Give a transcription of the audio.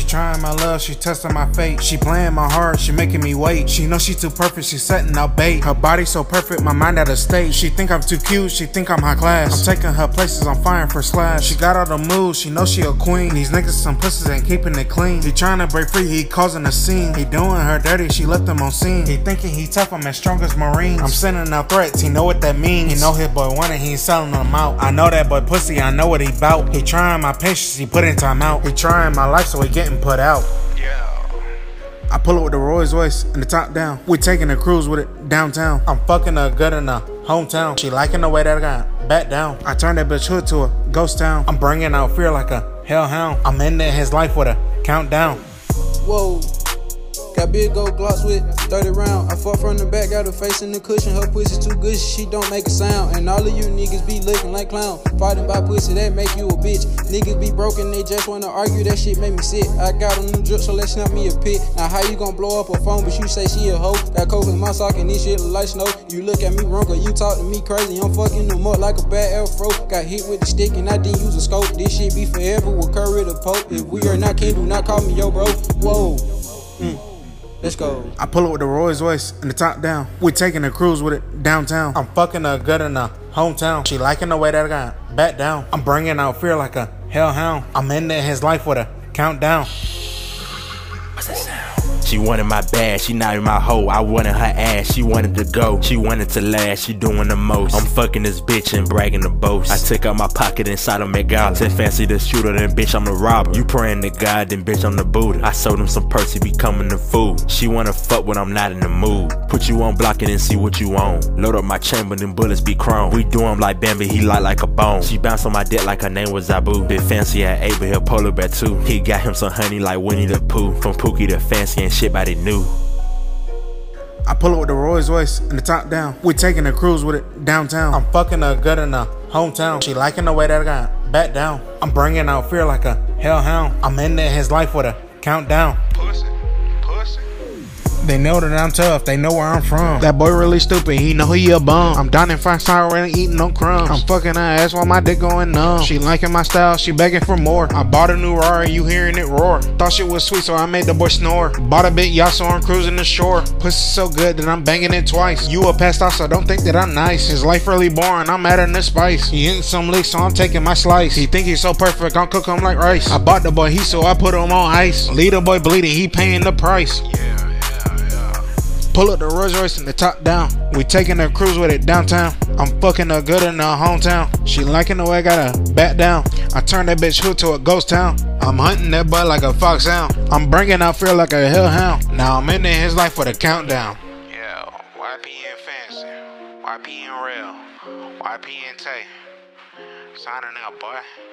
trying my love, she testing my fate. She playing my heart, she making me wait. She know she too perfect, she setting up bait. Her body so perfect, my mind out of state. She think I'm too cute, she think I'm high class. I'm taking her places, I'm firing for slash. She got all the moves, she know she a queen. These niggas some pussies ain't keeping it clean. He trying to break free, he causing a scene. He doing her dirty, she left him on scene. He thinking he tough, I'm as strong as Marines. I'm sending out threats, he know what that means. He know his boy want it, he ain't selling them out. I know that boy pussy, I know what he bout. He trying my patience, he put in time out. He trying my life, so he getting put out. I pull up with the Rolls Royce and the top down. We taking a cruise with it downtown. I'm fucking her good in the hometown. She liking the way that I got back down. I turned that bitch hood to a ghost town. I'm bringing out fear like a hellhound. I'm ending his life with a countdown. Whoa. Got big gold Glocks with 30 round. I fuck from the back, got her face in the cushion. Her pussy too good, she don't make a sound. And all of you niggas be looking like clown. Fighting by pussy, that make you a bitch. Niggas be broken, they just wanna argue, that shit make me sick. I got a new drip, so let's snap me a pic. Now how you gon' blow up a phone, but you say she a hoe? Got coke in my sock and this shit look like snow. You look at me wrong, or you talk to me crazy. I'm fucking them up like a bad afro. Got hit with the stick and I didn't use a scope. This shit be forever with Curry the Pope. If we are not king, do not call me yo bro. Whoa. Let's go. I pull up with the Rolls Royce and the top down. We taking a cruise with it downtown. I'm fucking her good in the hometown. She liking the way that I got back down. I'm bringing out fear like a hellhound. I'm ending his life with a countdown. What's that sound? She wanted my bag, she not in my hoe. I wanted her ass, she wanted to go. She wanted to last, she doing the most. I'm fucking this bitch and bragging the boast. I took out my pocket inside of McGala. Said fancy the shooter, then bitch I'm the robber. You praying to God, then bitch I'm the Buddha. I sold him some perks, he becoming the fool. She wanna fuck when I'm not in the mood. Put you on block and see what you own. Load up my chamber, then bullets be chrome. We do him like Bambi, he light like a bone. She bounce on my dick like her name was Zabu. Bit fancy at 8, but he'll polar bear too. He got him some honey like Winnie the Pooh. From Pookie to fancy and shit by the new. I pull up with the Rolls Royce and the top down. We taking a cruise with it downtown. I'm fucking her good in the hometown. She liking the way that I got back down. I'm bringing out fear like a hellhound. I'm ending his life with a countdown. Pussy. They know that I'm tough, they know where I'm from. That boy really stupid, he know he a bum. I'm dining 5-star and eating no crumbs. I'm fucking her ass while my dick going numb. She liking my style, she begging for more. I bought a new Rari, you hearing it roar. Thought shit was sweet, so I made the boy snore. Bought a big yacht, so I'm cruising the shore. Pussy so good that I'm banging it twice. You a passed out, so don't think that I'm nice. His life really boring, I'm adding the spice. He hitting some licks, so I'm taking my slice. He think he's so perfect, I'm cook him like rice. I bought the boy heat, so I put him on ice. Lead the boy bleeding, he paying the price. Pull up the Rolls Royce and the top down. We taking a cruise with it downtown. I'm fucking her good in her hometown. She liking the way I got her back down. I turned that bitch hood to a ghost town. I'm hunting that boy like a fox hound. I'm bringing out fear like a hellhound. Now I'm ending his life with a countdown. Yo, YPN Fancy, YPN Real, YPN Tay. Signing out, boy.